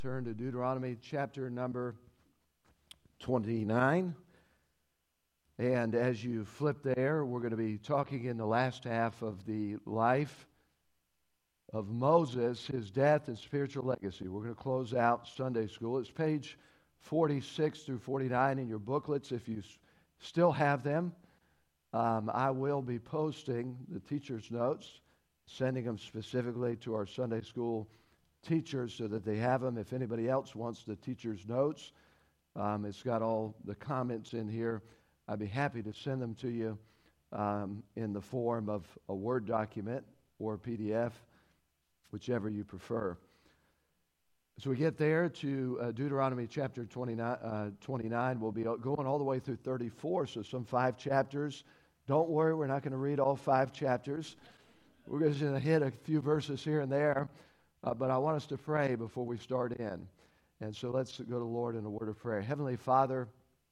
Turn to Deuteronomy chapter number 29. And as you flip there, we're going to be talking in the last half of the life of Moses, his death and spiritual legacy. We're going to close out Sunday school. It's page 46 through 49 in your booklets if you still have them. I will be posting the teacher's notes, sending them specifically to our Sunday school teachers so that they have them. If anybody else wants the teacher's notes, it's got all the comments in here. I'd be happy to send them to you in the form of a Word document or PDF, whichever you prefer. So we get there to Deuteronomy chapter 29. We'll be going all the way through 34, so some 5 chapters. Don't worry, we're not going to read all 5 chapters. We're just going to hit a few verses here and there, but I want us to pray before we start in. And so let's go to the Lord in a word of prayer. Heavenly Father,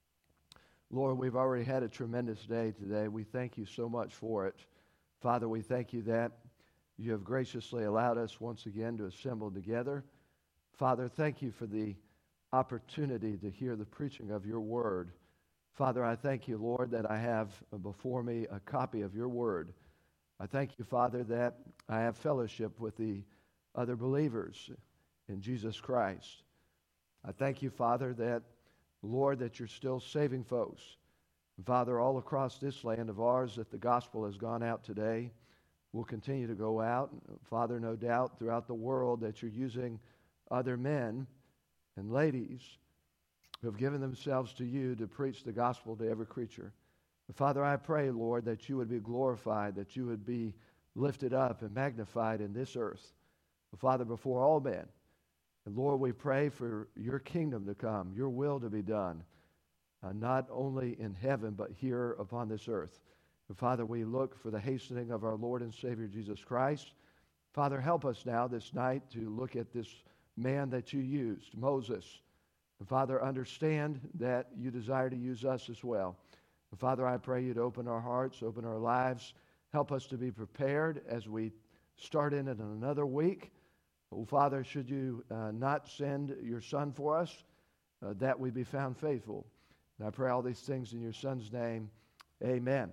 Lord, we've already had a tremendous day today. We thank you so much for it. Father, we thank you that you have graciously allowed us once again to assemble together. Father, thank you for the opportunity to hear the preaching of your word. Father, I thank you, Lord, that I have before me a copy of your word. I thank you, Father, that I have fellowship with the other believers in Jesus Christ. I thank you, Father, that, Lord, that you're still saving folks. Father, all across this land of ours, that the gospel has gone out today, will continue to go out. Father, no doubt throughout the world that you're using other men and ladies who have given themselves to you to preach the gospel to every creature. And Father, I pray, Lord, that you would be glorified, that you would be lifted up and magnified in this earth. Father, before all men. And Lord, we pray for your kingdom to come, your will to be done, not only in heaven, but here upon this earth. And Father, we look for the hastening of our Lord and Savior Jesus Christ. Father, help us now this night to look at this man that you used, Moses. And Father, understand that you desire to use us as well. And Father, I pray you to open our hearts, open our lives. Help us to be prepared as we start in another week. Oh, Father, should you not send your Son for us, that we be found faithful. And I pray all these things in your Son's name. Amen.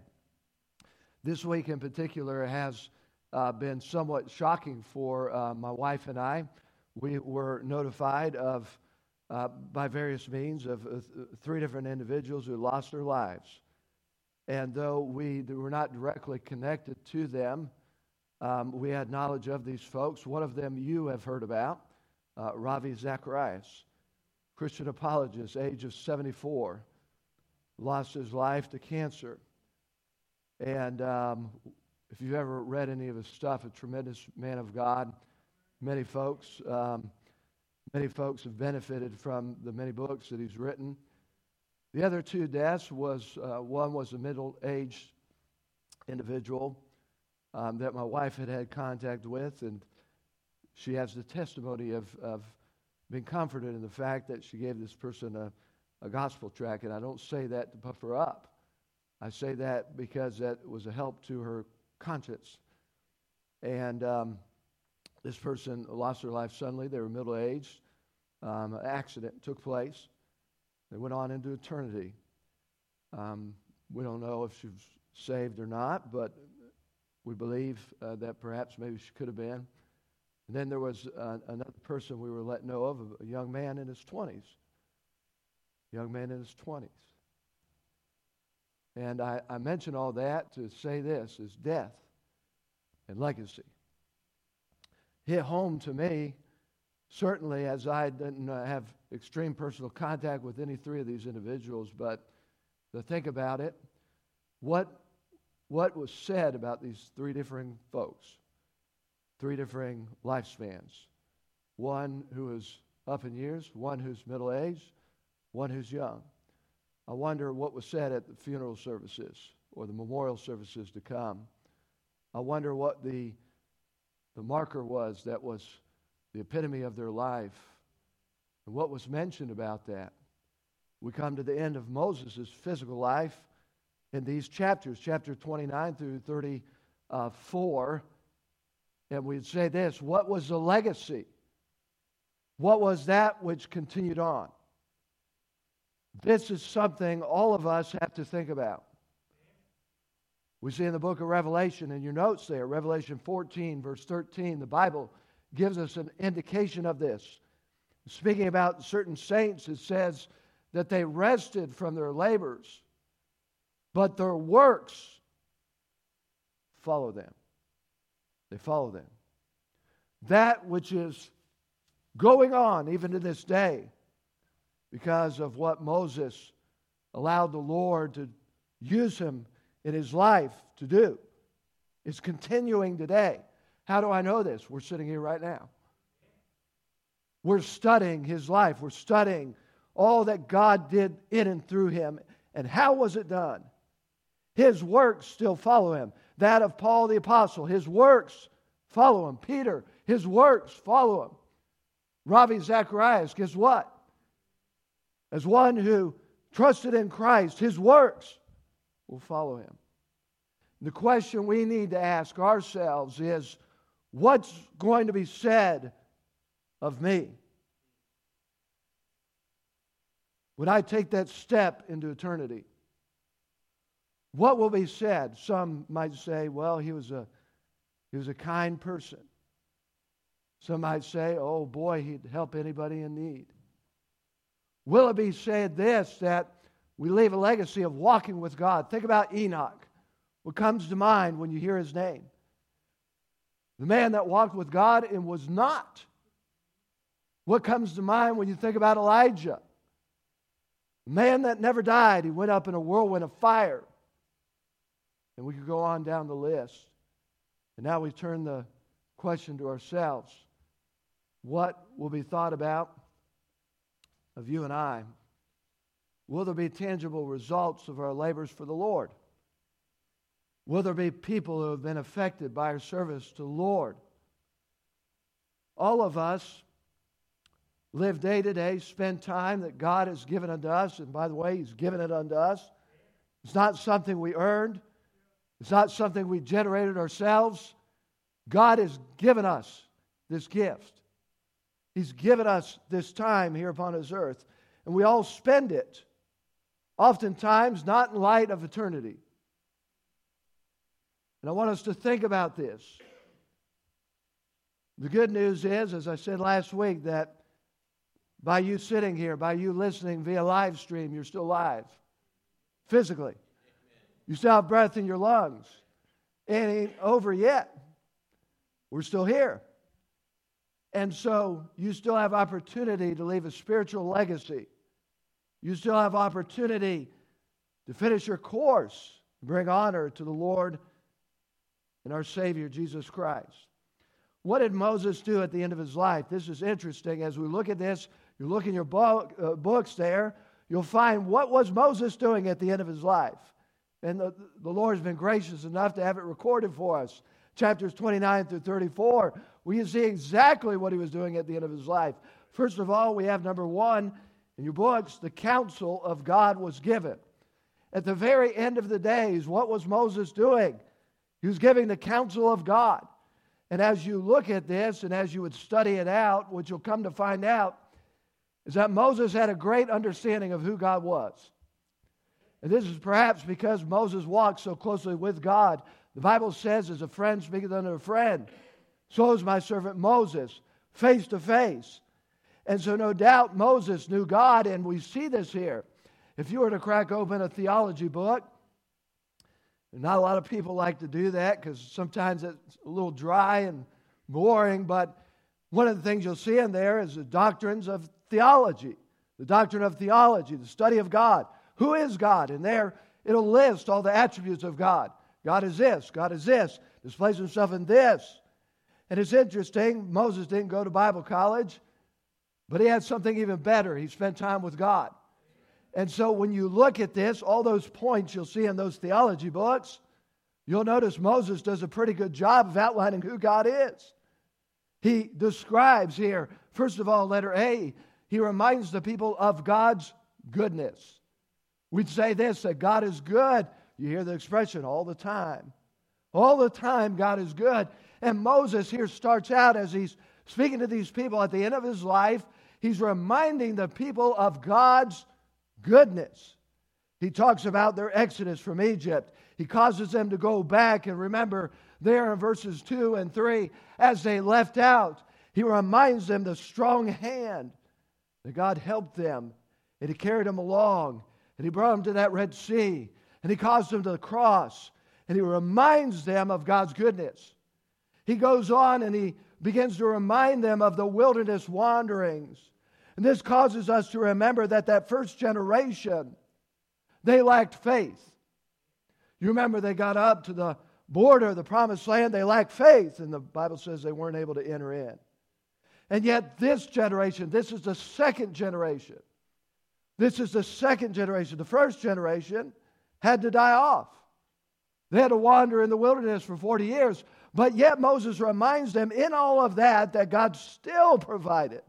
This week in particular has been somewhat shocking for my wife and I. We were notified of, by various means, of 3 different individuals who lost their lives. And though we were not directly connected to them, we had knowledge of these folks. One of them you have heard about, Ravi Zacharias, Christian apologist, age of 74, lost his life to cancer. And if you've ever read any of his stuff, a tremendous man of God. Many folks have benefited from the many books that he's written. The other 2 deaths was, one was a middle-aged individual that my wife had contact with, and she has the testimony of being comforted in the fact that she gave this person a gospel tract, and I don't say that to puff her up. I say that because that was a help to her conscience. And this person lost their life suddenly. They were middle-aged. An accident took place. They went on into eternity. We don't know if she was saved or not, but we believe that perhaps maybe she could have been. And then there was another person we were let know of, a young man in his 20s. Young man in his 20s. And I mention all that to say this, is death and legacy. Hit home to me, certainly as I didn't have extreme personal contact with any 3 of these individuals, but to think about it, what was said about these 3 differing folks, 3 differing lifespans. One who is up in years, one who's middle-aged, one who's young. I wonder what was said at the funeral services or the memorial services to come. I wonder what the marker was that was the epitome of their life and what was mentioned about that. We come to the end of Moses' physical life in these chapters, chapter 29 through 34, and we'd say this: what was the legacy What was that which continued on? This is something all of us have to think about. We see in the book of Revelation, in your notes there, Revelation 14, verse 13, the Bible gives us an indication of this. Speaking about certain saints, it says that they rested from their labors, but their works follow them. They follow them. That which is going on even to this day, because of what Moses allowed the Lord to use him in his life to do, is continuing today. How do I know this? We're sitting here right now. We're studying his life. We're studying all that God did in and through him. And how was it done? His works still follow him. That of Paul the Apostle, his works follow him. Peter, his works follow him. Ravi Zacharias, guess what? As one who trusted in Christ, his works will follow him. The question we need to ask ourselves is, what's going to be said of me when I take that step into eternity? What will be said? Some might say, well, he was a kind person. Some might say, oh boy, he'd help anybody in need. Will it be said this, that we leave a legacy of walking with God? Think about Enoch. What comes to mind when you hear his name? The man that walked with God and was not. What comes to mind when you think about Elijah? The man that never died. He went up in a whirlwind of fire. And we could go on down the list. And now we turn the question to ourselves. What will be thought about of you and I? Will there be tangible results of our labors for the Lord? Will there be people who have been affected by our service to the Lord? All of us live day to day, spend time that God has given unto us. And by the way, He's given it unto us. It's not something we earned. It's not something we generated ourselves. God has given us this gift. He's given us this time here upon His earth. And we all spend it, oftentimes not in light of eternity. And I want us to think about this. The good news is, as I said last week, that by you sitting here, by you listening via live stream, you're still alive. Physically. You still have breath in your lungs. It ain't over yet. We're still here. And so you still have opportunity to leave a spiritual legacy. You still have opportunity to finish your course, bring honor to the Lord and our Savior, Jesus Christ. What did Moses do at the end of his life? This is interesting. As we look at this, you look in your books there, you'll find what was Moses doing at the end of his life. And the Lord has been gracious enough to have it recorded for us. Chapters 29 through 34, we can see exactly what he was doing at the end of his life. First of all, we have number one in your books, the counsel of God was given. At the very end of the days, what was Moses doing? He was giving the counsel of God. And as you look at this and as you would study it out, what you'll come to find out is that Moses had a great understanding of who God was. And this is perhaps because Moses walked so closely with God. The Bible says, as a friend speaketh unto a friend, so is my servant Moses, face to face. And so no doubt Moses knew God, and we see this here. If you were to crack open a theology book, and not a lot of people like to do that because sometimes it's a little dry and boring, but one of the things you'll see in there is the doctrines of theology. The doctrine of theology, the study of God. Who is God? And there it'll list all the attributes of God. God is this. God is this. Displays Himself in this. And it's interesting, Moses didn't go to Bible college, but he had something even better. He spent time with God. And so when you look at this, all those points you'll see in those theology books, you'll notice Moses does a pretty good job of outlining who God is. He describes here, first of all, letter A, he reminds the people of God's goodness. We'd say this, that God is good. You hear the expression all the time. All the time God is good. And Moses here starts out as he's speaking to these people at the end of his life, he's reminding the people of God's goodness. He talks about their exodus from Egypt. He causes them to go back, and remember there in verses 2 and 3, as they left out, he reminds them the strong hand that God helped them, and he carried them along, and he brought them to that Red Sea, and he caused them to the cross, and he reminds them of God's goodness. He goes on and he begins to remind them of the wilderness wanderings. And this causes us to remember that first generation, they lacked faith. You remember they got up to the border of the promised land, they lacked faith, and the Bible says they weren't able to enter in. And yet this generation, this is the second generation. This is the second generation. The first generation had to die off. They had to wander in the wilderness for 40 years. But yet Moses reminds them in all of that God still provided.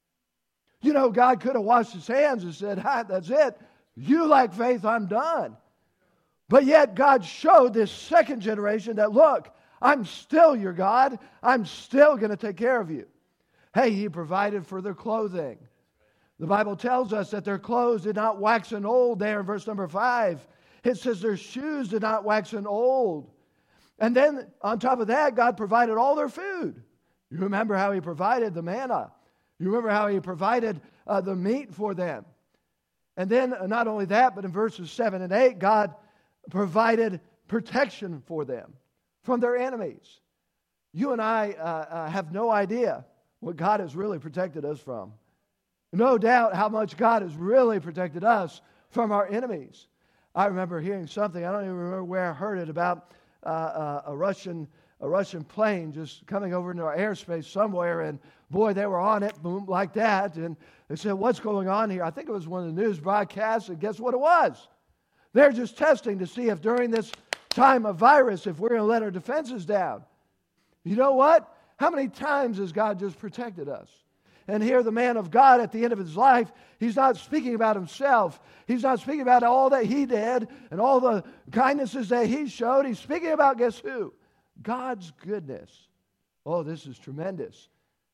You know, God could have washed his hands and said, that's it. You lack faith, I'm done. But yet God showed this second generation that, look, I'm still your God. I'm still going to take care of you. Hey, he provided for their clothing. The Bible tells us that their clothes did not waxen old there in verse number 5. It says their shoes did not waxen old. And then on top of that, God provided all their food. You remember how he provided the manna. You remember how he provided the meat for them. And then not only that, but in verses 7 and 8, God provided protection for them from their enemies. You and I have no idea what God has really protected us from. No doubt how much God has really protected us from our enemies. I remember hearing something, I don't even remember where I heard it, about a Russian plane just coming over into our airspace somewhere, and boy, they were on it, boom, like that, and they said, what's going on here? I think it was one of the news broadcasts, and guess what it was? They're just testing to see if during this time of virus, if we're going to let our defenses down. You know what? How many times has God just protected us? And here the man of God at the end of his life, he's not speaking about himself. He's not speaking about all that he did and all the kindnesses that he showed. He's speaking about, guess who? God's goodness. Oh, this is tremendous.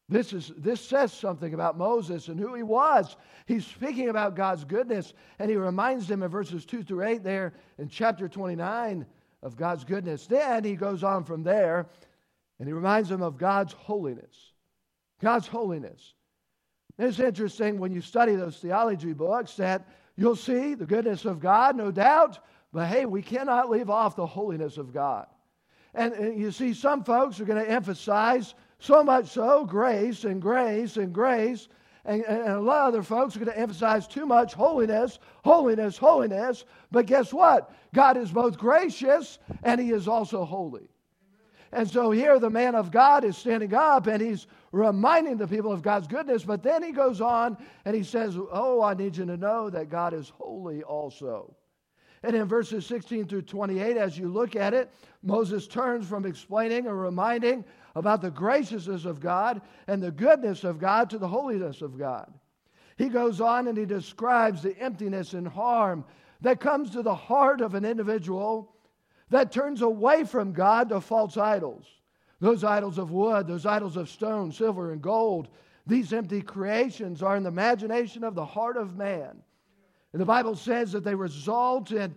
This says something about Moses and who he was. He's speaking about God's goodness, and he reminds them in verses 2 through 8 there in chapter 29 of God's goodness. Then he goes on from there, and he reminds them of God's holiness. God's holiness. It's interesting when you study those theology books that you'll see the goodness of God, no doubt, but hey, we cannot leave off the holiness of God. And you see, some folks are going to emphasize so much so grace and grace and grace, and a lot of other folks are going to emphasize too much holiness, holiness, holiness. But guess what? God is both gracious and he is also holy. And so here the man of God is standing up and he's reminding the people of God's goodness, but then he goes on and he says, oh, I need you to know that God is holy also. And in verses 16 through 28, as you look at it, Moses turns from explaining or reminding about the graciousness of God and the goodness of God to the holiness of God. He goes on and he describes the emptiness and harm that comes to the heart of an individual that turns away from God to false idols. Those idols of wood, those idols of stone, silver, and gold. These empty creations are in the imagination of the heart of man. And the Bible says that they result in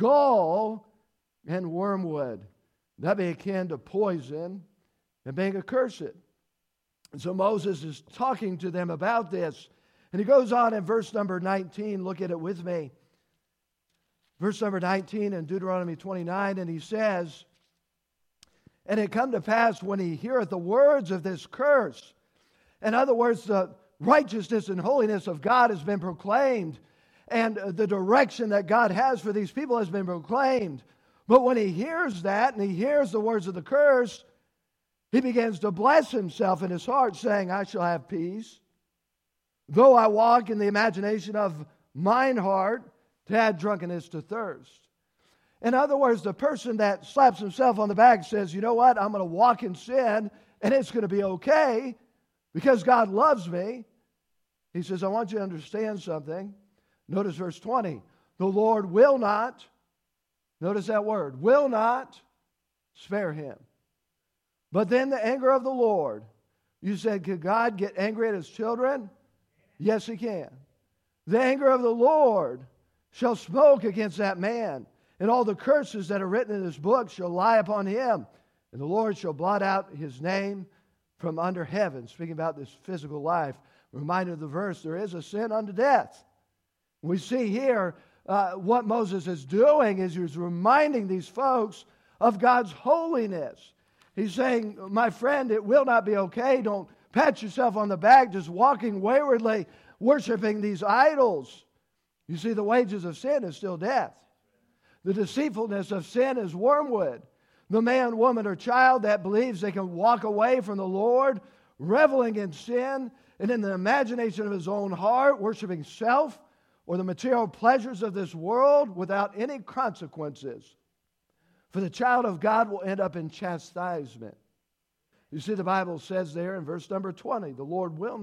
gall and wormwood. That be akin to poison and being accursed. And so Moses is talking to them about this. And he goes on in verse number 19. Look at it with me. Verse number 19 in Deuteronomy 29, and he says, and it come to pass when he heareth the words of this curse. In other words, the righteousness and holiness of God has been proclaimed, and the direction that God has for these people has been proclaimed. But when he hears that, and he hears the words of the curse, he begins to bless himself in his heart, saying, I shall have peace. Though I walk in the imagination of mine heart, to add drunkenness to thirst. In other words, the person that slaps himself on the back says, you know what, I'm going to walk in sin and it's going to be okay because God loves me. He says, I want you to understand something. Notice verse 20. The Lord will not, notice that word, will not spare him. But then the anger of the Lord, You said, could God get angry at his children? Yes, he can. The anger of the Lord shall smoke against that man, and all the curses that are written in this book shall lie upon him, and the Lord shall blot out his name from under heaven. Speaking about this physical life, reminder of the verse, there is a sin unto death. We see here what Moses is doing is he's reminding these folks of God's holiness. He's saying, my friend, it will not be okay. Don't pat yourself on the back just walking waywardly, worshiping these idols. You see, the wages of sin is still death. The deceitfulness of sin is wormwood. The man, woman, or child that believes they can walk away from the Lord, reveling in sin and in the imagination of his own heart, worshiping self or the material pleasures of this world without any consequences. For the child of God will end up in chastisement. You see, the Bible says there in verse number 20, the Lord will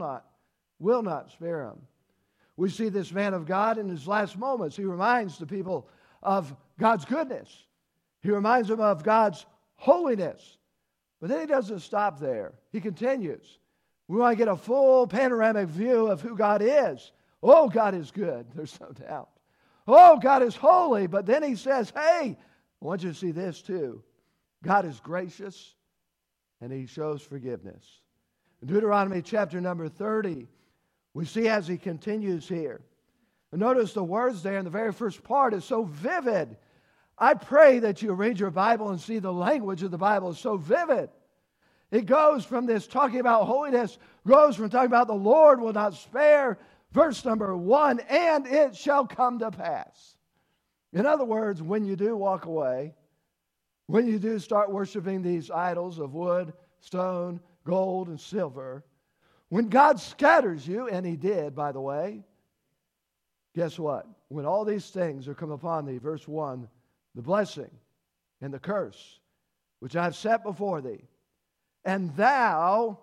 not spare him. We see this man of God in his last moments. He reminds the people of God's goodness. He reminds them of God's holiness. But then he doesn't stop there. He continues. We want to get a full panoramic view of who God is. Oh, God is good. There's no doubt. Oh, God is holy. But then he says, hey, I want you to see this too. God is gracious and he shows forgiveness. In Deuteronomy chapter number 30, we see as he continues here. And notice the words there in the very first part is so vivid. I pray that you read your Bible and see the language of the Bible is so vivid. It goes from this talking about holiness, goes from talking about the Lord will not spare, verse number 1, and it shall come to pass. In other words, when you do walk away, when you do start worshiping these idols of wood, stone, gold, and silver, when God scatters you, and he did, by the way, guess what? When all these things are come upon thee, verse 1, the blessing and the curse, which I have set before thee, and thou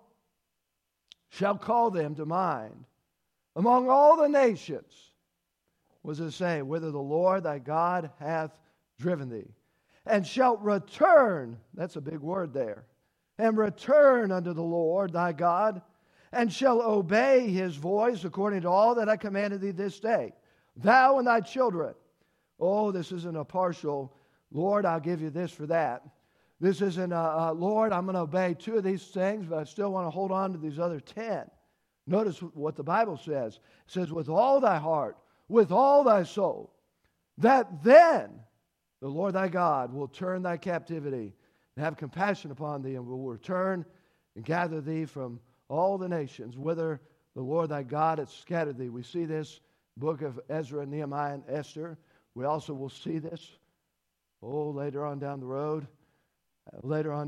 shalt call them to mind among all the nations. What does it say? Whither the Lord thy God hath driven thee. And shalt return, that's a big word there, and return unto the Lord thy God, and shall obey his voice according to all that I commanded thee this day, thou and thy children. Oh, this isn't a partial, Lord, I'll give you this for that. This isn't Lord, I'm going to obey 2 of these things, but I still want to hold on to these other 10. Notice what the Bible says. It says, with all thy heart, with all thy soul, that then the Lord thy God will turn thy captivity and have compassion upon thee, and will return and gather thee from all the nations, whither the Lord thy God hath scattered thee. We see this book of Ezra, Nehemiah, and Esther. We also will see this, later on down the road, at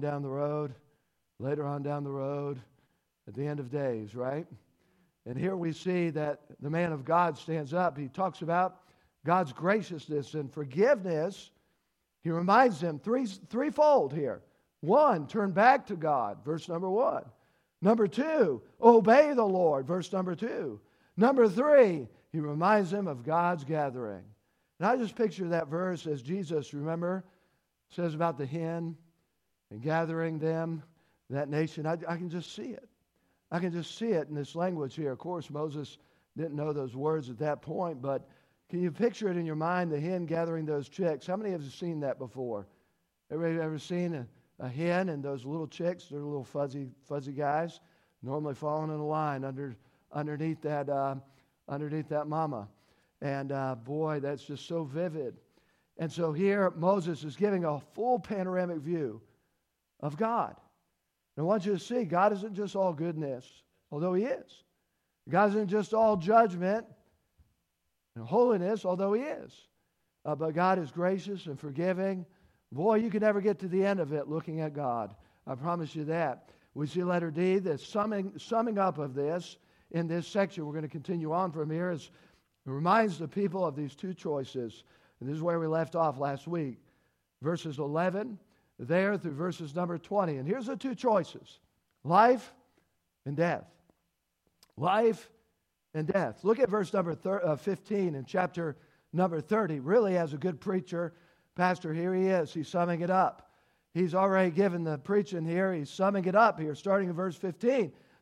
the end of days, right? And here we see that the man of God stands up. He talks about God's graciousness and forgiveness. He reminds them threefold here. 1, turn back to God, verse number 1. Number 2, obey the Lord, verse number 2. Number 3, he reminds them of God's gathering. And I just picture that verse as Jesus, remember, says about the hen and gathering them, that nation. I can just see it. I can just see it in this language here. Of course, Moses didn't know those words at that point, but can you picture it in your mind, the hen gathering those chicks? How many have seen that before? Everybody ever seen a hen and those little chicks? They're little fuzzy guys, normally falling in a line underneath that mama. And boy, that's just so vivid. And so here Moses is giving a full panoramic view of God. And I want you to see, God isn't just all goodness, although he is. God isn't just all judgment and holiness, although he is. But God is gracious and forgiving. Boy, you can never get to the end of it looking at God. I promise you that. We see letter D, the summing up of this in this section. We're going to continue on from here. It reminds the people of these 2 choices. And this is where we left off last week. Verses 11 there through verses number 20. And here's the 2 choices. Life and death. Life and death. Look at verse number 15 in chapter number 30. Really, as a good preacher, pastor, here he is. He's summing it up. He's already given the preaching here. He's summing it up here, starting in verse 15.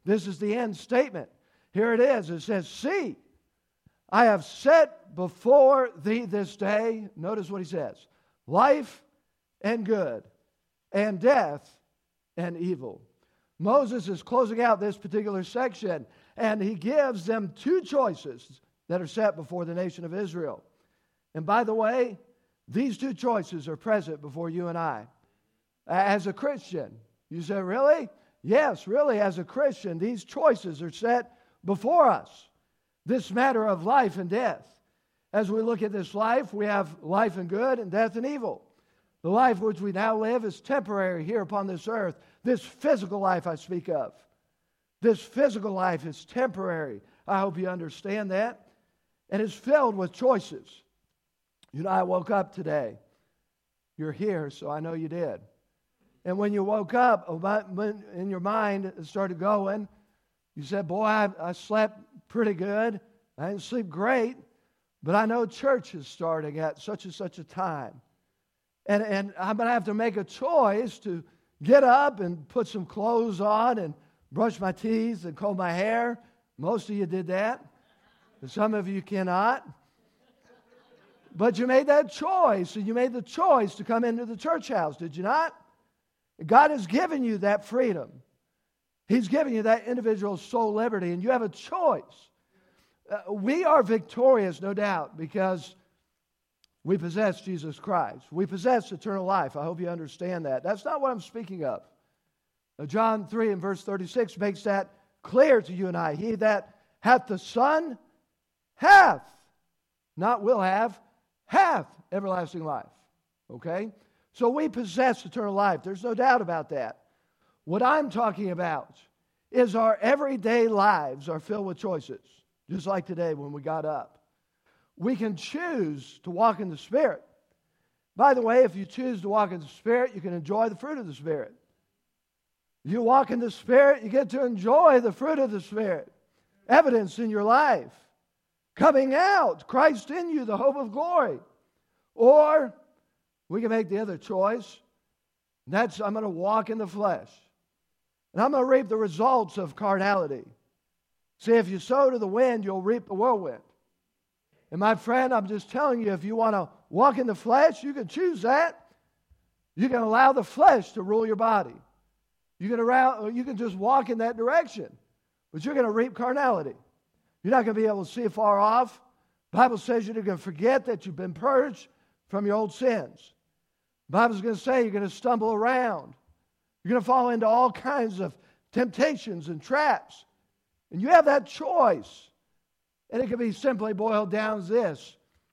This is the end statement. Here it is. It says, see, I have set before thee this day, notice what he says, life and good, and death and evil. Moses is closing out this particular section, and he gives them two choices that are set before the nation of Israel. And by the way, these two choices are present before you and I. As a Christian, you say, really? Yes, really, as a Christian, these choices are set before us. This matter of life and death. As we look at this life, we have life and good and death and evil. The life which we now live is temporary here upon this earth. This physical life I speak of. This physical life is temporary. I hope you understand that. And it's filled with choices. You know, I woke up today. You're here, so I know you did. And when you woke up, in your mind it started going, you said, boy, I slept pretty good. I didn't sleep great, but I know church is starting at such and such a time. And I'm going to have to make a choice to get up and put some clothes on and brush my teeth and comb my hair. Most of you did that. And some of you cannot. But you made that choice, and you made the choice to come into the church house, did you not? God has given you that freedom. He's given you that individual soul liberty, and you have a choice. We are victorious, no doubt, because we possess Jesus Christ. We possess eternal life. I hope you understand that. That's not what I'm speaking of. John 3 and verse 36 makes that clear to you and I. He that hath the Son hath, not will have, hath everlasting life. Okay? So we possess eternal life. There's no doubt about that. What I'm talking about is our everyday lives are filled with choices, just like today when we got up. We can choose to walk in the Spirit. By the way, if you choose to walk in the Spirit, you can enjoy the fruit of the Spirit. You walk in the Spirit, you get to enjoy the fruit of the Spirit. Evidence in your life. Coming out, Christ in you, the hope of glory. Or we can make the other choice. And that's, I'm going to walk in the flesh. And I'm going to reap the results of carnality. See, if you sow to the wind, you'll reap the whirlwind. And my friend, I'm just telling you, if you want to walk in the flesh, you can choose that. You can allow the flesh to rule your body. You can just walk in that direction. But you're going to reap carnality. You're not going to be able to see far off. The Bible says you're going to forget that you've been purged from your old sins. The Bible's going to say you're going to stumble around. You're going to fall into all kinds of temptations and traps. And you have that choice. And it can be simply boiled down as this.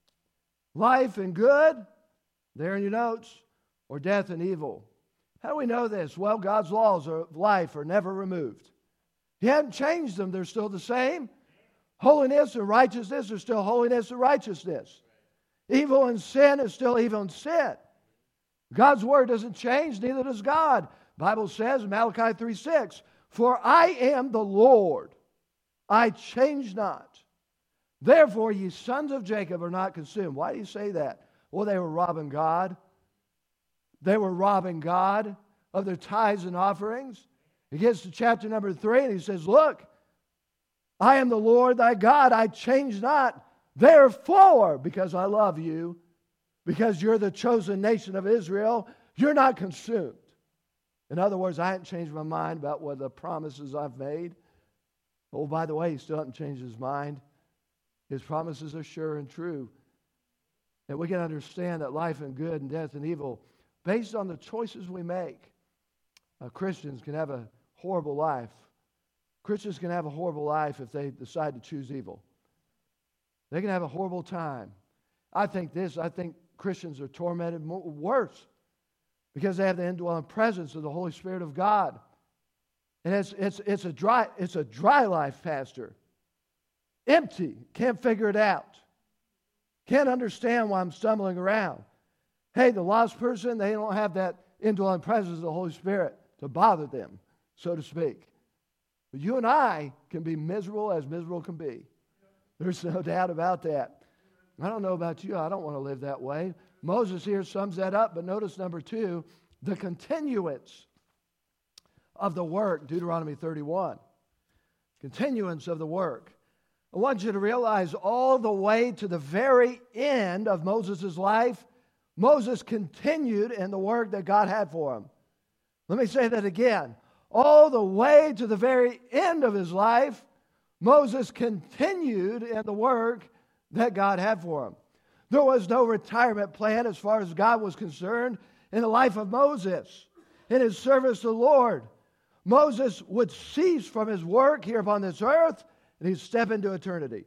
Life and good, there in your notes, or death and evil. How do we know this? Well, God's laws of life are never removed. He hasn't changed them. They're still the same. Holiness and righteousness are still holiness and righteousness. Evil and sin is still evil and sin. God's word doesn't change, neither does God. The Bible says in Malachi 3:6, for I am the Lord, I change not. Therefore, ye sons of Jacob are not consumed. Why do you say that? Well, they were robbing God. They were robbing God of their tithes and offerings. He gets to chapter number 3 and he says, look, I am the Lord thy God, I change not. Therefore, because I love you, because you're the chosen nation of Israel, you're not consumed. In other words, I haven't changed my mind about what the promises I've made. Oh, by the way, he still hasn't changed his mind. His promises are sure and true. And we can understand that life and good and death and evil, based on the choices we make, Christians can have a horrible life. Christians can have a horrible life if they decide to choose evil. They can have a horrible time. I think Christians are tormented worse because they have the indwelling presence of the Holy Spirit of God. And it's a dry life, Pastor. Empty. Can't figure it out. Can't understand why I'm stumbling around. Hey, the lost person, they don't have that indwelling presence of the Holy Spirit to bother them, so to speak. But you and I can be miserable as miserable can be. There's no doubt about that. I don't know about you. I don't want to live that way. Moses here sums that up, but notice number 2, the continuance of the work, Deuteronomy 31. Continuance of the work. I want you to realize all the way to the very end of Moses' life, Moses continued in the work that God had for him. Let me say that again. All the way to the very end of his life, Moses continued in the work that God had for him. There was no retirement plan as far as God was concerned in the life of Moses. In his service to the Lord, Moses would cease from his work here upon this earth and he'd step into eternity.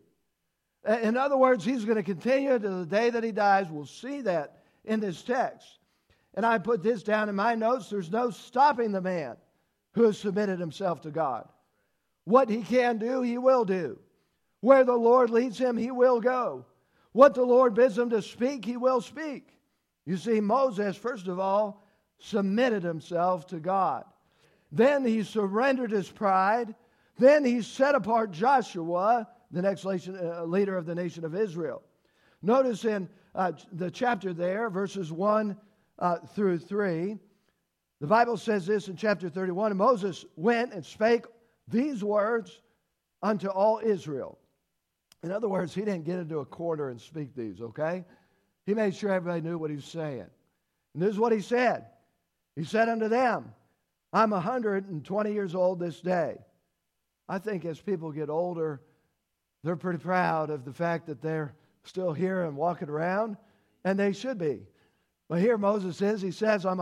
In other words, he's going to continue to the day that he dies. We'll see that in this text. And I put this down in my notes. There's no stopping the man who has submitted himself to God. What he can do, he will do. Where the Lord leads him, he will go. What the Lord bids him to speak, he will speak. You see, Moses, first of all, submitted himself to God. Then he surrendered his pride. Then he set apart Joshua, the next leader of the nation of Israel. Notice in the chapter there, verses 1 through 3, the Bible says this in chapter 31, and Moses went and spake these words unto all Israel. In other words, he didn't get into a corner and speak these, okay? He made sure everybody knew what he was saying. And this is what he said. He said unto them, I'm 120 years old this day. I think as people get older, they're pretty proud of the fact that they're still here and walking around, and they should be. But here Moses is, he says, I'm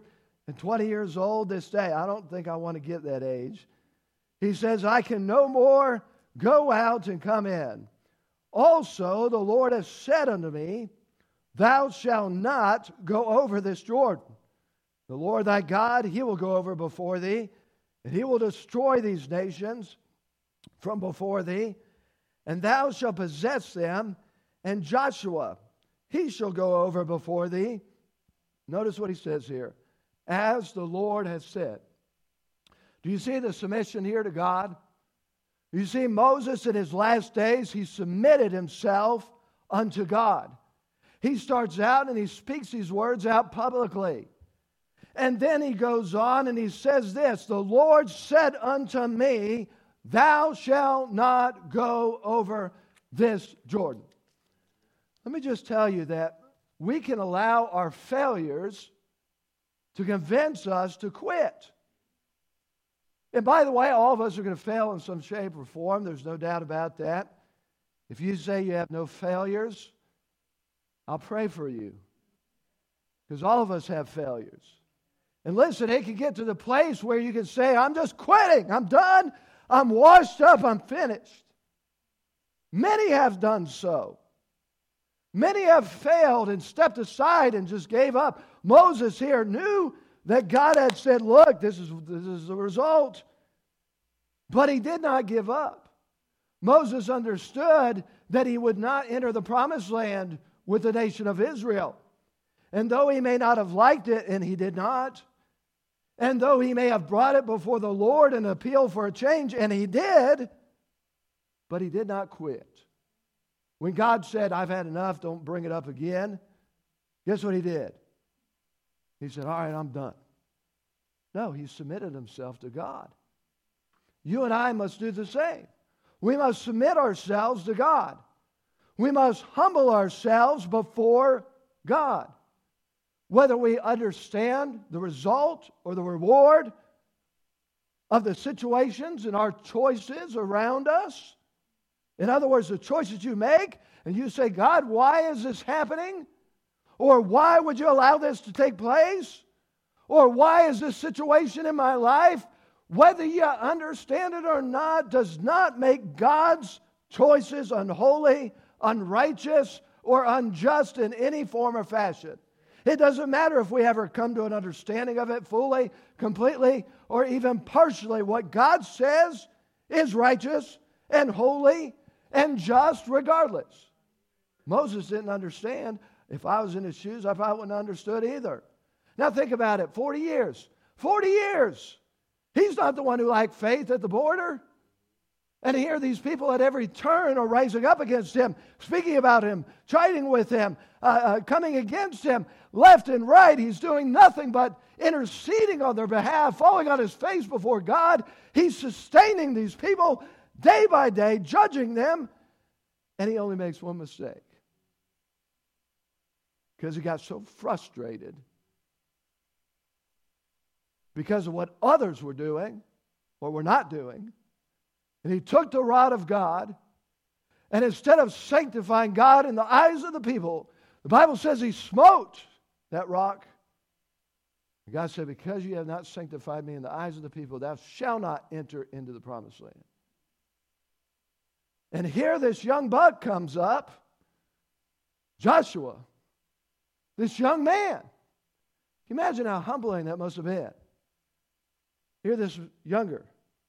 120 years old this day. I don't think I want to get that age. He says, I can no more go out and come in. Also, the Lord has said unto me, thou shalt not go over this Jordan. The Lord thy God, he will go over before thee, and he will destroy these nations from before thee, and thou shalt possess them, and Joshua, he shall go over before thee. Notice what he says here. As the Lord has said. Do you see the submission here to God? You see, Moses in his last days, he submitted himself unto God. He starts out and he speaks these words out publicly. And then he goes on and he says this, the Lord said unto me, thou shalt not go over this Jordan. Let me just tell you that we can allow our failures to convince us to quit. And by the way, all of us are going to fail in some shape or form. There's no doubt about that. If you say you have no failures, I'll pray for you. Because all of us have failures. And listen, it can get to the place where you can say, I'm just quitting. I'm done. I'm washed up. I'm finished. Many have done so. Many have failed and stepped aside and just gave up. Moses here knew that God had said, look, this is the result. But he did not give up. Moses understood that he would not enter the promised land with the nation of Israel. And though he may not have liked it, and he did not, and though he may have brought it before the Lord and appealed for a change, and he did, but he did not quit. When God said, I've had enough, don't bring it up again, guess what he did? He said, all right, I'm done. No, he submitted himself to God. You and I must do the same. We must submit ourselves to God. We must humble ourselves before God. Whether we understand the result or the reward of the situations and our choices around us. In other words, the choices you make, and you say, God, why is this happening? Or why would you allow this to take place? Or why is this situation in my life? Whether you understand it or not does not make God's choices unholy, unrighteous, or unjust in any form or fashion. It doesn't matter if we ever come to an understanding of it fully, completely, or even partially. What God says is righteous and holy and just regardless. Moses didn't understand. If I was in his shoes, I probably wouldn't have understood either. Now think about it. 40 years. 40 years. He's not the one who lacked faith at the border. And here these people at every turn are rising up against him, speaking about him, chiding with him, coming against him, left and right. He's doing nothing but interceding on their behalf, falling on his face before God. He's sustaining these people day by day, judging them, and he only makes one mistake. Because he got so frustrated because of what others were doing or were not doing. And he took the rod of God, and instead of sanctifying God in the eyes of the people, the Bible says he smote that rock. And God said, because you have not sanctified me in the eyes of the people, thou shalt not enter into the promised land. And here this young buck comes up, Joshua, this young man. Can you imagine how humbling that must have been? Here this younger.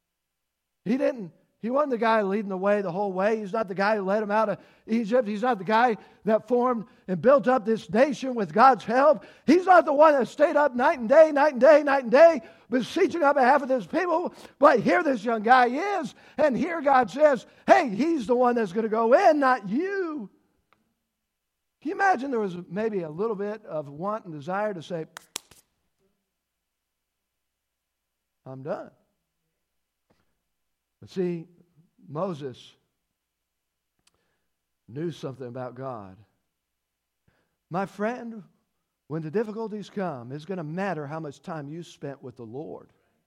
He wasn't the guy leading the way the whole way. He's not the guy who led them out of Egypt. He's not the guy that formed and built up this nation with God's help. He's not the one that stayed up night and day, beseeching on behalf of this people. But here this young guy is, and here God says, hey, he's the one that's going to go in, not you. Can you imagine there was maybe a little bit of want and desire to say, I'm done. But see, Moses knew something about God. My friend, when the difficulties come, it's going to matter how much time you spent with the Lord.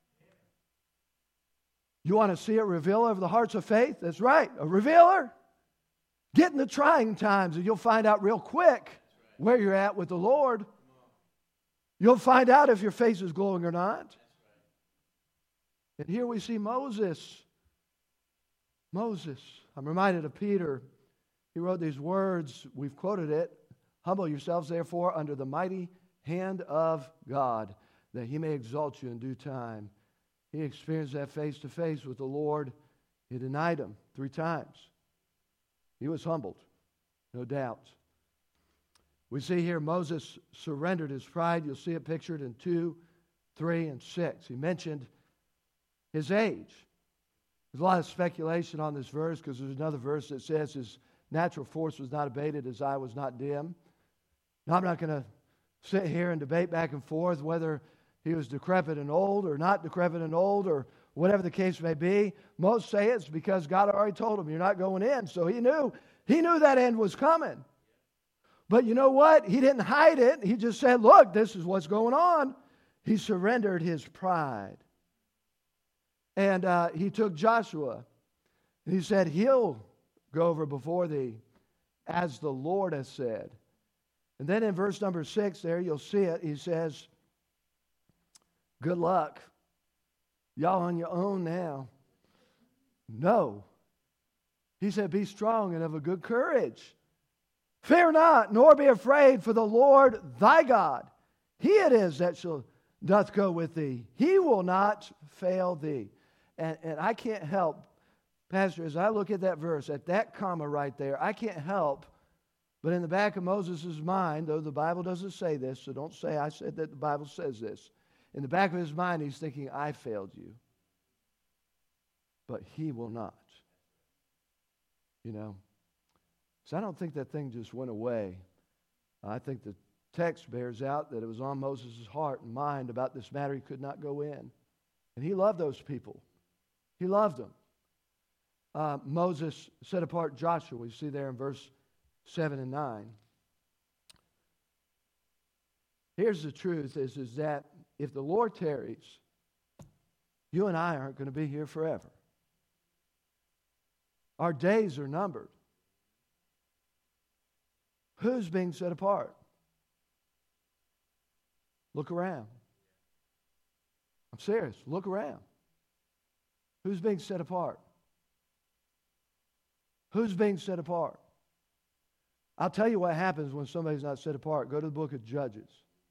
You want to see it reveal over the hearts of faith? That's right, a revealer. Get in the trying times and you'll find out real quick where you're at with the Lord. You'll find out if your face is glowing or not. And here we see Moses. I'm reminded of Peter. He wrote these words. We've quoted it. Humble yourselves, therefore, under the mighty hand of God, that he may exalt you in due time. He experienced that face to face with the Lord. He denied him 3 times. He was humbled, no doubt. We see here Moses surrendered his pride. You'll see it pictured in 2, 3, and 6. He mentioned his age. There's a lot of speculation on this verse because there's another verse that says his natural force was not abated, his eye was not dim. Now, I'm not going to sit here and debate back and forth whether he was decrepit and old or not decrepit and old or whatever the case may be. Most say it's because God already told him, you're not going in. So he knew that end was coming. But you know what? He didn't hide it. He just said, look, this is what's going on. He surrendered his pride. And he took Joshua, and he said, he'll go over before thee, as the Lord has said. And then in verse number 6 there, you'll see it. He says, good luck. Y'all on your own now. No. He said, be strong and of a good courage. Fear not, nor be afraid, for the Lord thy God, he it is that doth go with thee. He will not fail thee. And I can't help, Pastor, as I look at that verse, at that comma right there, I can't help, but in the back of Moses' mind, though the Bible doesn't say this, so don't say I said that the Bible says this. In the back of his mind, he's thinking, I failed you. But he will not. You know? So I don't think that thing just went away. I think the text bears out that it was on Moses' heart and mind about this matter. He could not go in. And he loved those people. He loved them. Moses set apart Joshua. We see there in verse 7 and 9. Here's the truth is that if the Lord tarries, you and I aren't going to be here forever. Our days are numbered. Who's being set apart? Look around. I'm serious. Look around. Who's being set apart? Who's being set apart? I'll tell you what happens when somebody's not set apart. Go to the book of Judges.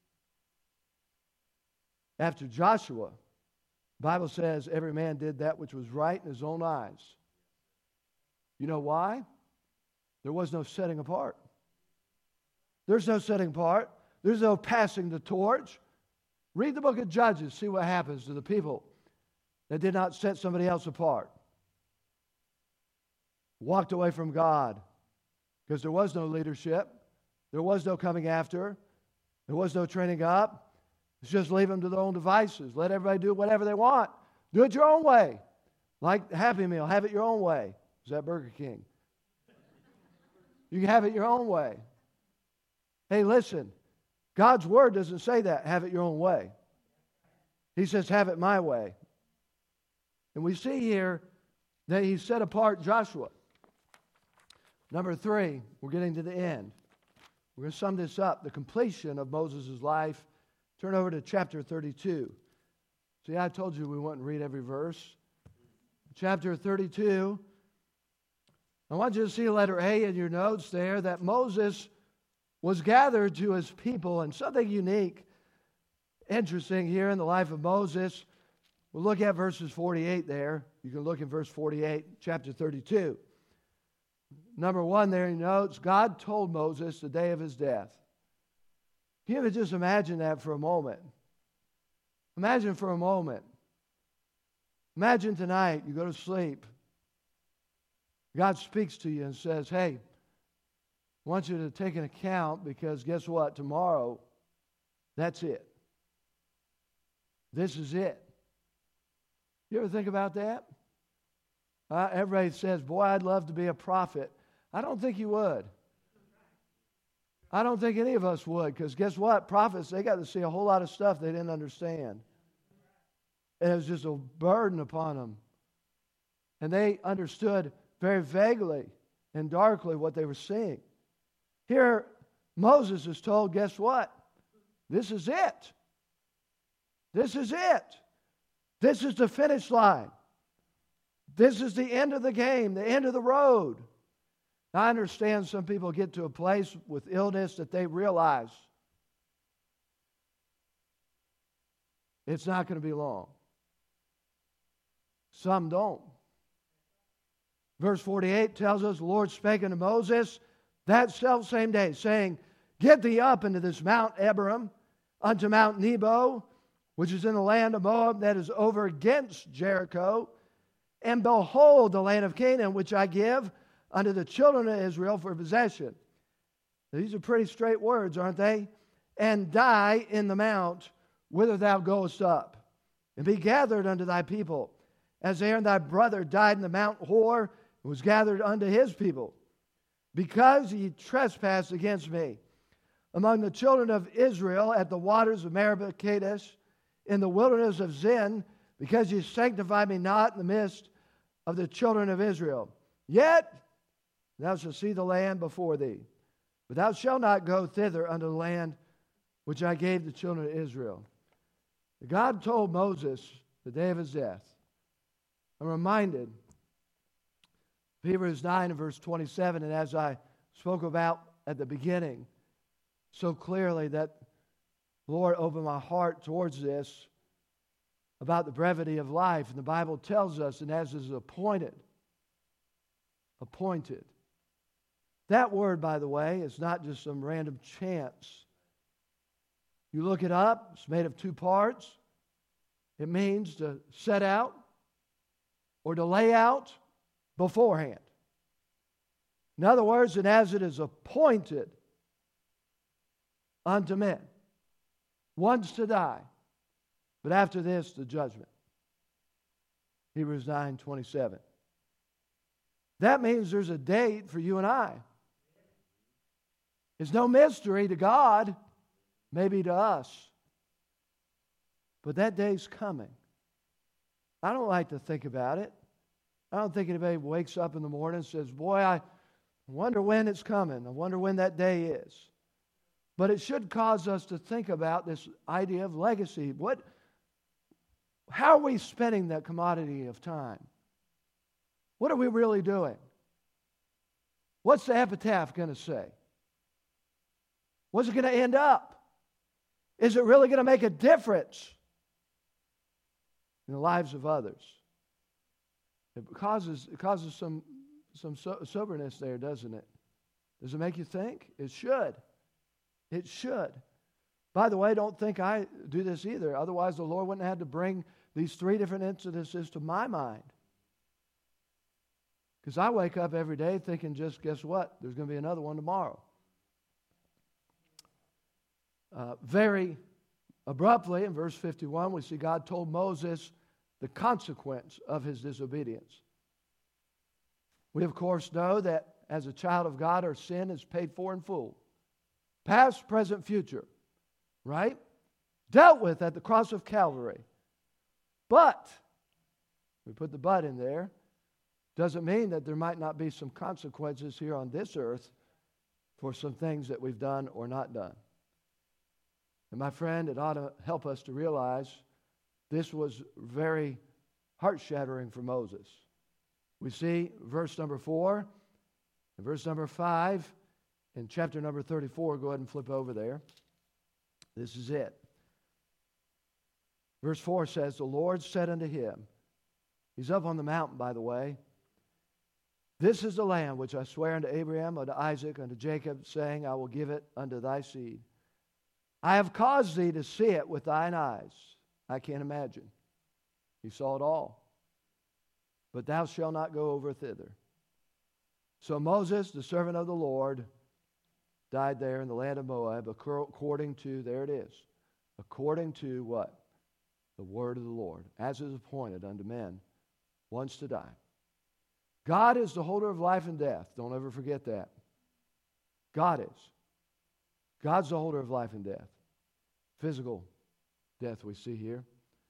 After Joshua, the Bible says every man did that which was right in his own eyes. You know why? There was no setting apart. There's no setting apart. There's no passing the torch. Read the book of Judges. See what happens to the people that did not set somebody else apart. walked away from God because there was no leadership. There was no coming after. There was no training up. It's just leave them to their own devices. Let everybody do whatever they want. Do it your own way. Like Happy Meal, have it your own way. Is that Burger King? You can have it your own way. Hey, listen. God's Word doesn't say that. Have it your own way. He says, have it my way. And we see here that He set apart Joshua. Number 3, we're getting to the end. We're going to sum this up. The completion of Moses' life. Turn over to chapter 32. See, I told you we wouldn't read every verse. Chapter 32. I want you to see letter A in your notes there, that Moses was gathered to his people, and something unique, interesting here in the life of Moses. We'll look at verses 48 there. You can look in verse 48, chapter 32. Number 1 there in your notes, God told Moses the day of his death. Can you just imagine that for a moment? Imagine for a moment. Imagine tonight you go to sleep. God speaks to you and says, hey, I want you to take an account because guess what? Tomorrow, that's it. This is it. You ever think about that? Everybody says, boy, I'd love to be a prophet. I don't think you would. I don't think any of us would, because guess what? Prophets, they got to see a whole lot of stuff they didn't understand. And it was just a burden upon them. And they understood very vaguely and darkly what they were seeing. Here, Moses is told, guess what? This is it. This is it. This is the finish line. This is the end of the game, the end of the road. Now, I understand some people get to a place with illness that they realize it's not going to be long. Some don't. Verse 48 tells us, the Lord spake unto Moses that selfsame day, saying, get thee up into this Mount Abarim, unto Mount Nebo, which is in the land of Moab, that is over against Jericho, and behold the land of Canaan, which I give unto the children of Israel for possession. These are pretty straight words, aren't they? And die in the mount whither thou goest up, and be gathered unto thy people, as Aaron thy brother died in the Mount Hor, and was gathered unto his people, because ye trespassed against me among the children of Israel at the waters of Meribah Kadesh, in the wilderness of Zin, because ye sanctified me not in the midst of the children of Israel. Yet thou shalt see the land before thee, but thou shalt not go thither unto the land which I gave the children of Israel. God told Moses the day of his death. I'm reminded of Hebrews 9 and verse 27, and as I spoke about at the beginning so clearly, that the Lord opened my heart towards this about the brevity of life. And the Bible tells us, and as is appointed. That word, by the way, is not just some random chance. You look it up, it's made of 2 parts. It means to set out or to lay out beforehand. In other words, and as it is appointed unto men, once to die, but after this, the judgment. Hebrews 9:27. That means there's a date for you and I. It's no mystery to God, maybe to us. But that day's coming. I don't like to think about it. I don't think anybody wakes up in the morning and says, boy, I wonder when it's coming. I wonder when that day is. But it should cause us to think about this idea of legacy. How are we spending that commodity of time? What are we really doing? What's the epitaph going to say? What's it going to end up? Is it really going to make a difference in the lives of others? It causes some soberness there, doesn't it? Does it make you think? It should. It should. By the way, don't think I do this either. Otherwise, the Lord wouldn't have to bring these 3 different incidences to my mind. Because I wake up every day thinking, just guess what? There's going to be another one tomorrow. Very abruptly, in verse 51, we see God told Moses the consequence of his disobedience. We, of course, know that as a child of God, our sin is paid for in full. Past, present, future. Right? Dealt with at the cross of Calvary. But, we put the but in there, doesn't mean that there might not be some consequences here on this earth for some things that we've done or not done. And my friend, it ought to help us to realize this was very heart-shattering for Moses. We see verse number 4 and verse number 5 in chapter number 34. Go ahead and flip over there. This is it. Verse 4 says, the Lord said unto him, he's up on the mountain, by the way, this is the land which I swear unto Abraham, unto Isaac, unto Jacob, saying, I will give it unto thy seed. I have caused thee to see it with thine eyes. I can't imagine. He saw it all. But thou shalt not go over thither. So Moses, the servant of the Lord, died there in the land of Moab, according to, there it is, according to what? The word of the Lord, as is appointed unto men once to die. God is the holder of life and death. Don't ever forget that. God is. God's the holder of life and death. Physical death we see here.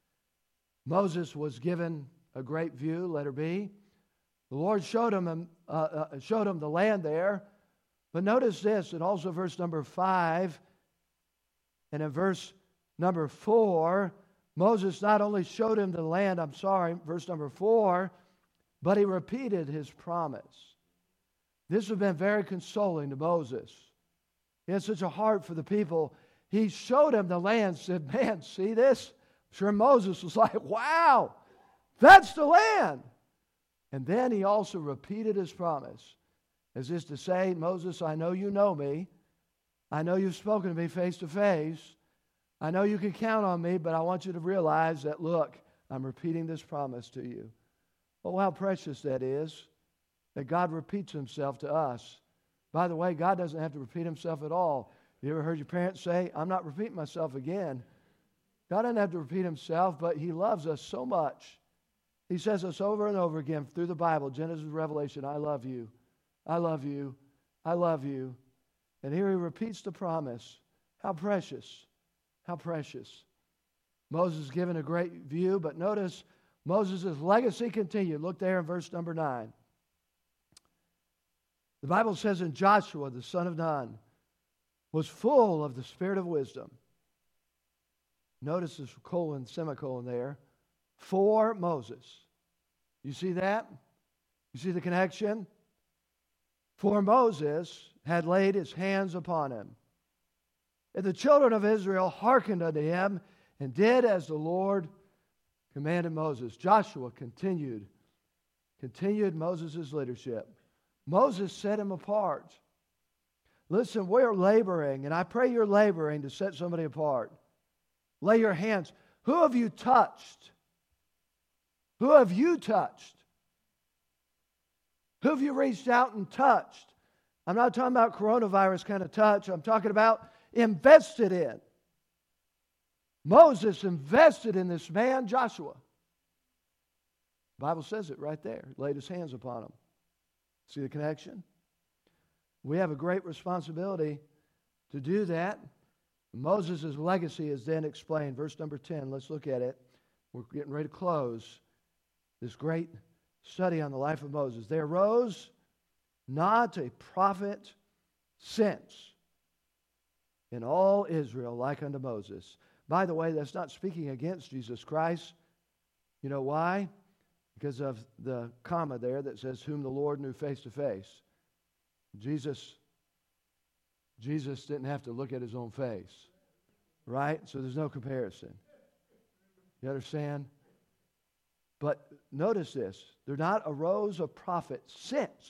Moses was given a great view, letter B. The Lord showed him the land there. But notice this, and also verse number 5 and in verse number 4, Moses not only showed him the land, verse number 4, but he repeated his promise. This would have been very consoling to Moses. He had such a heart for the people. He showed him the land, said, man, see this? I'm sure Moses was like, wow, that's the land. And then he also repeated his promise. As is to say, Moses, I know you know me. I know you've spoken to me face to face. I know you can count on me, but I want you to realize that, look, I'm repeating this promise to you. Oh, how precious that is, that God repeats himself to us. By the way, God doesn't have to repeat himself at all. You ever heard your parents say, I'm not repeating myself again? God doesn't have to repeat himself, but he loves us so much. He says us over and over again through the Bible, Genesis, Revelation, I love you, I love you, I love you. And here he repeats the promise. How precious, how precious. Moses is given a great view, but notice Moses' legacy continued. Look there in verse number 9. The Bible says, in Joshua, the son of Nun, was full of the spirit of wisdom. Notice this colon, semicolon there. For Moses. You see that? You see the connection? For Moses had laid his hands upon him. And the children of Israel hearkened unto him and did as the Lord commanded Moses. Joshua continued Moses' leadership. Moses set him apart. Listen, we're laboring, and I pray you're laboring to set somebody apart. Lay your hands. Who have you touched? Who have you touched? Who have you reached out and touched? I'm not talking about coronavirus kind of touch. I'm talking about invested in. Moses invested in this man, Joshua. The Bible says it right there. He laid his hands upon him. See the connection? We have a great responsibility to do that. Moses' legacy is then explained. Verse number 10, let's look at it. We're getting ready to close this great study on the life of Moses. There arose not a prophet since in all Israel like unto Moses. By the way, that's not speaking against Jesus Christ. You know why? Because of the comma there that says, whom the Lord knew face to face. Jesus didn't have to look at his own face. Right? So there's no comparison. You understand? But notice this. There not arose a prophet since.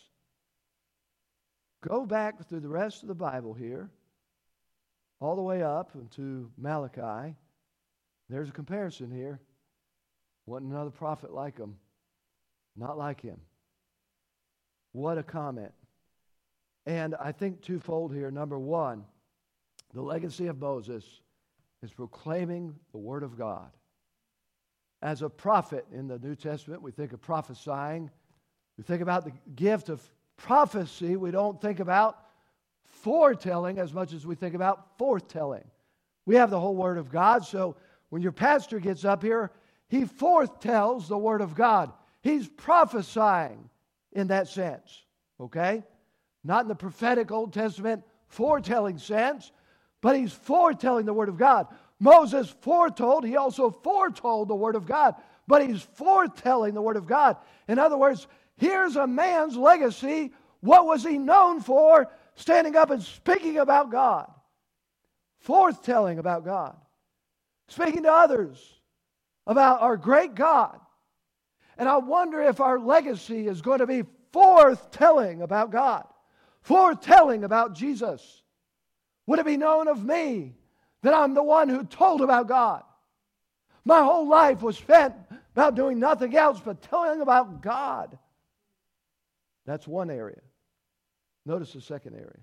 Go back through the rest of the Bible here, all the way up into Malachi. There's a comparison here. Wasn't another prophet like him. Not like him. What a comment. And I think twofold here. Number one, the legacy of Moses is proclaiming the Word of God. As a prophet in the New Testament, we think of prophesying. We think about the gift of prophecy. We don't think about foretelling as much as we think about forthtelling. We have the whole Word of God, so when your pastor gets up here, he forthtells the Word of God. He's prophesying in that sense, okay? Not in the prophetic Old Testament foretelling sense, but he's foretelling the Word of God. Moses foretold, he also foretold the Word of God, but he's foretelling the Word of God. In other words, here's a man's legacy. What was he known for? Standing up and speaking about God. Forthtelling about God. Speaking to others about our great God. And I wonder if our legacy is going to be forthtelling about God. Foretelling about Jesus. Would it be known of me that I'm the one who told about God? My whole life was spent about doing nothing else but telling about God. That's one area. Notice the second area.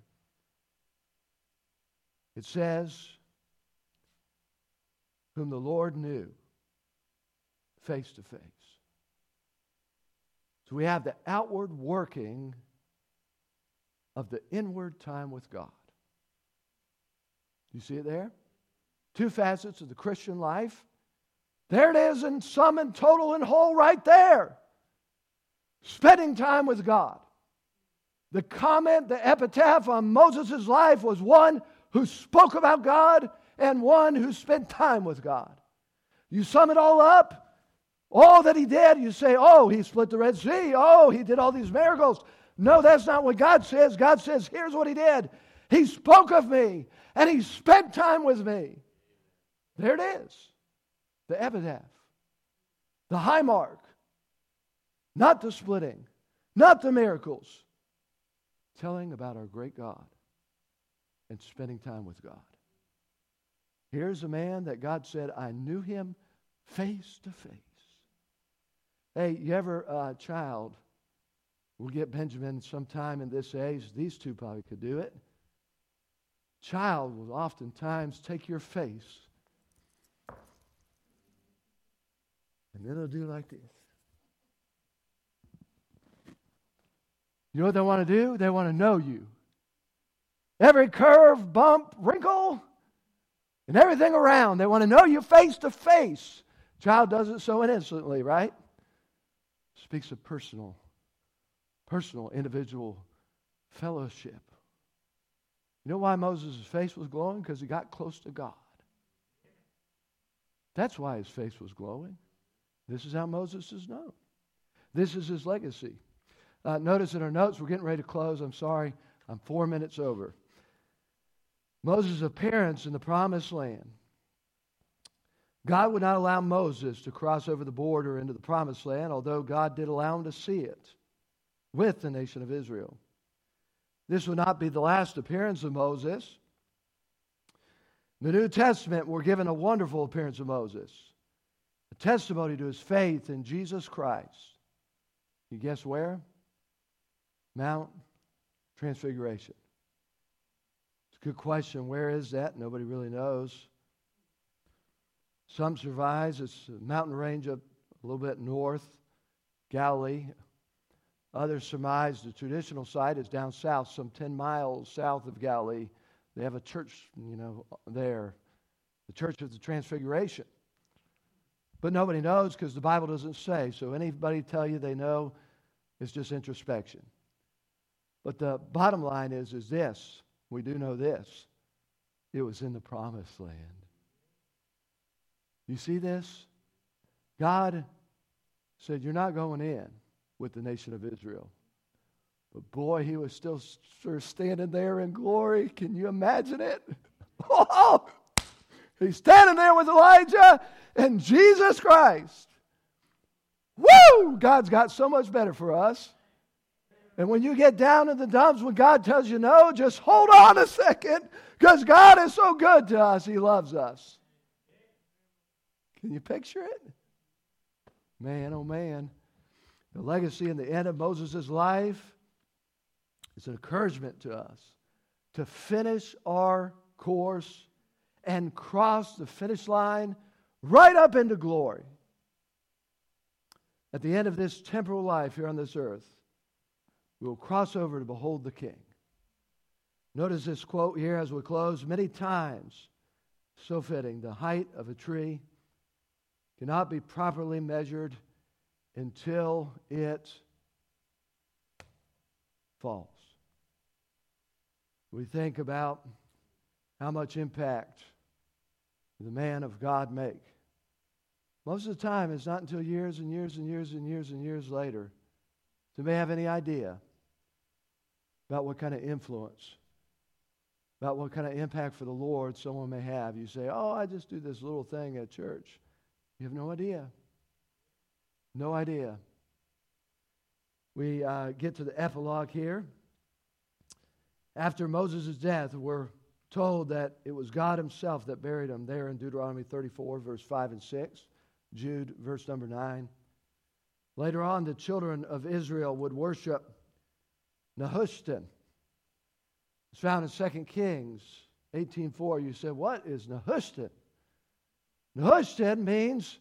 It says, whom the Lord knew face to face. So we have the outward working of the inward time with God. You see it there? Two facets of the Christian life. There it is in sum and total and whole right there. Spending time with God. The comment, the epitaph on Moses' life was one who spoke about God and one who spent time with God. You sum it all up, all that he did, you say, oh, he split the Red Sea. Oh, he did all these miracles. No, that's not what God says. God says, here's what he did. He spoke of me and he spent time with me. There it is. The epitaph. The high mark. Not the splitting. Not the miracles. Telling about our great God and spending time with God. Here's a man that God said, I knew him face to face. Hey, you ever, child, we'll get Benjamin sometime in this age. These two probably could do it. Child will oftentimes take your face and then it'll do like this. You know what they want to do? They want to know you. Every curve, bump, wrinkle, and everything around. They want to know you face to face. Child does it so innocently, right? Speaks of personal, individual fellowship. You know why Moses' face was glowing? Because he got close to God. That's why his face was glowing. This is how Moses is known. This is his legacy. Notice in our notes, we're getting ready to close. I'm sorry, I'm 4 minutes over. Moses' appearance in the promised land. God would not allow Moses to cross over the border into the promised land, although God did allow him to see it with the nation of Israel. This would not be the last appearance of Moses. In the New Testament, we're given a wonderful appearance of Moses, a testimony to his faith in Jesus Christ. You guess where? Mount Transfiguration. It's a good question. Where is that? Nobody really knows. Some surmise it's a mountain range up a little bit north, Galilee. Others surmise the traditional site is down south, some 10 miles south of Galilee. They have a church, there, the Church of the Transfiguration. But nobody knows because the Bible doesn't say. So anybody tell you they know, it's just introspection. But the bottom line is this. We do know this. It was in the promised land. You see this? God said, you're not going in with the nation of Israel. But boy, he was still sort of standing there in glory. Can you imagine it? Oh, he's standing there with Elijah and Jesus Christ. Woo! God's got so much better for us. And when you get down in the dumps, when God tells you no, just hold on a second, because God is so good to us. He loves us. Can you picture it? Man, oh man. The legacy and the end of Moses' life, It's an encouragement to us to finish our course and cross the finish line right up into glory. At the end of this temporal life here on this earth, we will cross over to behold the King. Notice this quote here as we close. Many times, so fitting, the height of a tree cannot be properly measured until it falls. We think about how much impact the man of God make. Most of the time, it's not until years and years and years and years and years later that may have any idea about what kind of influence, about what kind of impact for the Lord someone may have. You say, oh, I just do this little thing at church. You have no idea. No idea. We get to the epilogue here. After Moses' death, we're told that it was God himself that buried him there in Deuteronomy 34, verse 5 and 6. Jude, verse number 9. Later on, the children of Israel would worship Nehushtan. It's found in 2 Kings 18:4. You said, what is Nehushtan? Nehushtan means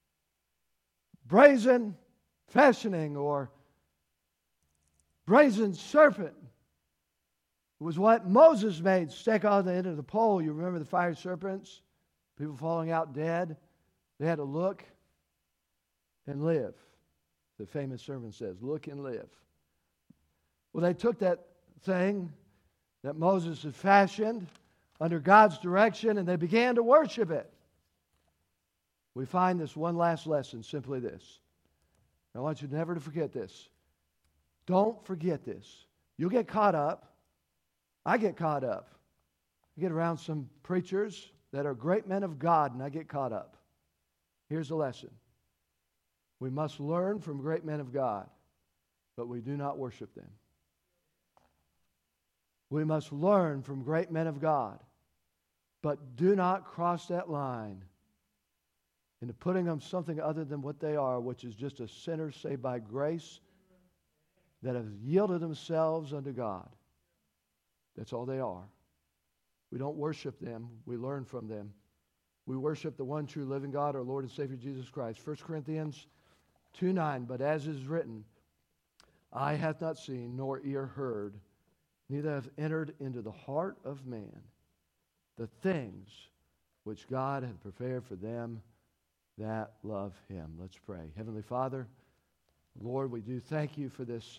brazen fashioning or brazen serpent. It was what Moses made, stuck on the end of the pole. You remember the fire serpents? People falling out dead. They had to look and live. The famous sermon says, look and live. Well, they took that thing that Moses had fashioned under God's direction and they began to worship it. We find this one last lesson, simply this. I want you never to forget this. Don't forget this. You'll get caught up. I get caught up. I get around some preachers that are great men of God, and I get caught up. Here's the lesson. We must learn from great men of God, but we do not worship them. We must learn from great men of God, but do not cross that line into putting them something other than what they are, which is just a sinner saved by grace that have yielded themselves unto God. That's all they are. We don't worship them. We learn from them. We worship the one true living God, our Lord and Savior Jesus Christ. 1 Corinthians 2:9, but as is written, eye hath not seen, nor ear heard, neither have entered into the heart of man the things which God hath prepared for them that love him. Let's pray. Heavenly Father, Lord, we do thank you for this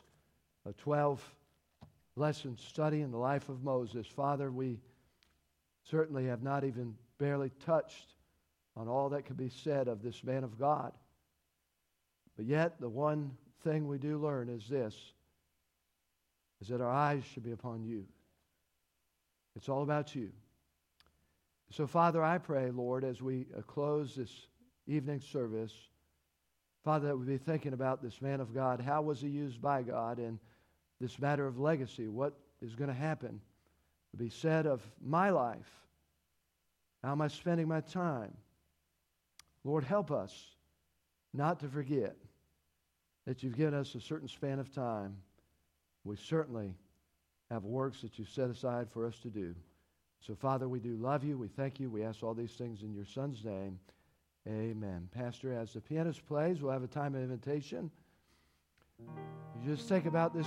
12-lesson study in the life of Moses. Father, we certainly have not even barely touched on all that could be said of this man of God. But yet, the one thing we do learn is this, is that our eyes should be upon you. It's all about you. So, Father, I pray, Lord, as we close this evening service, Father, that we be thinking about this man of God. How was he used by God? And this matter of legacy, what is going to happen to be said of my life? How am I spending my time? Lord, help us not to forget that you've given us a certain span of time. We certainly have works that you've set aside for us to do. So, Father, we do love you. We thank you. We ask all these things in your Son's name. Amen. Pastor, as the pianist plays, we'll have a time of invitation. You just think about this